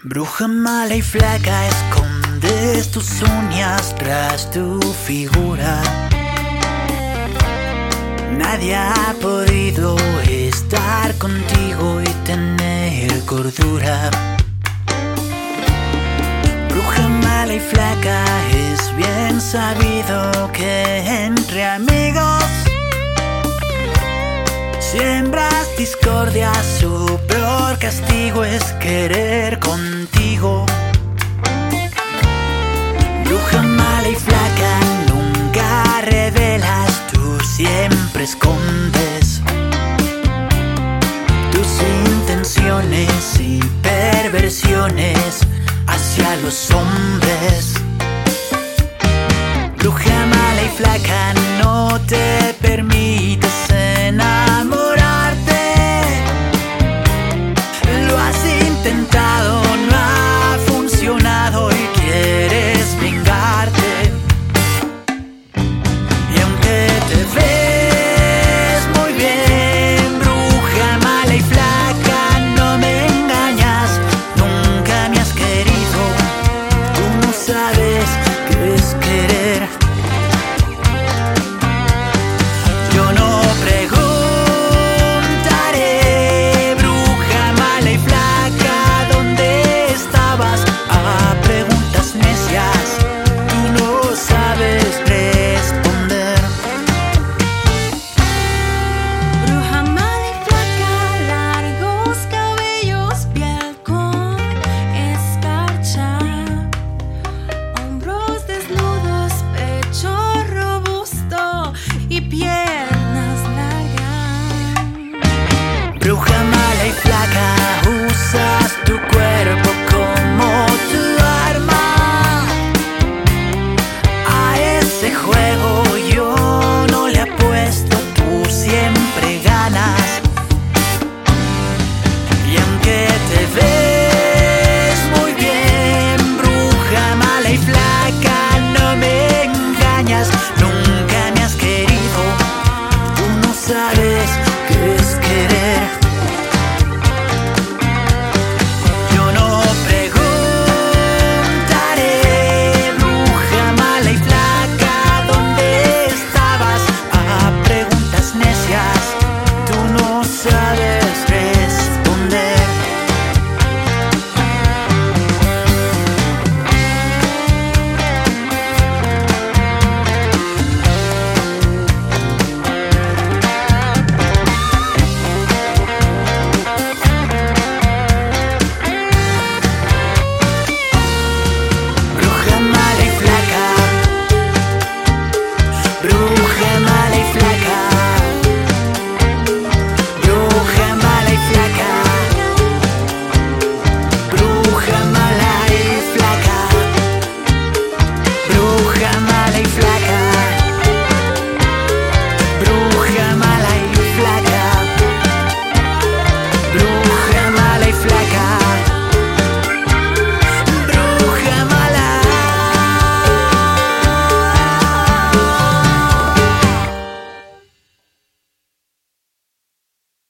Bruja mala y flaca, escondes tus uñas tras tu figura. Nadie ha podido estar contigo y tener cordura. Bruja mala y flaca, es bien sabido que entre amigos siembras discordia, su peor castigo es querer contigo. Bruja mala y flaca, nunca revelas, tú siempre escondes tus intenciones y perversiones hacia los hombres. Bruja mala y flaca, no te permites enamorarte. Lo has intentado, no ha funcionado y quieres vengarte. Y aunque te ves muy bien, bruja mala y flaca, no me engañas, nunca me has querido. Tú no sabes qué es querer. Yo no preguntaré, bruja mala y flaca, ¿dónde estabas? A preguntas necias, tú no sabes responder. Bruja mala y flaca, largos cabellos, piel con escarcha, hombros desnudos, pecho robusto y piernas largas. Bruja mala y flaca, usas tu cuerpo como tu arma. A ese juego yo no le apuesto, tú siempre ganas. Y aunque te ves muy bien, bruja mala y flaca, no me engañas, nunca me has querido. Tú no sabes qué es querer. Yo no preguntaré, bruja mala y flaca, ¿dónde estabas? A preguntas necias, tú no sabes responder. Bruja mala y flaca, bruja mala y flaca, bruja mala y flaca, bruja mala y flaca, bruja mala y flaca.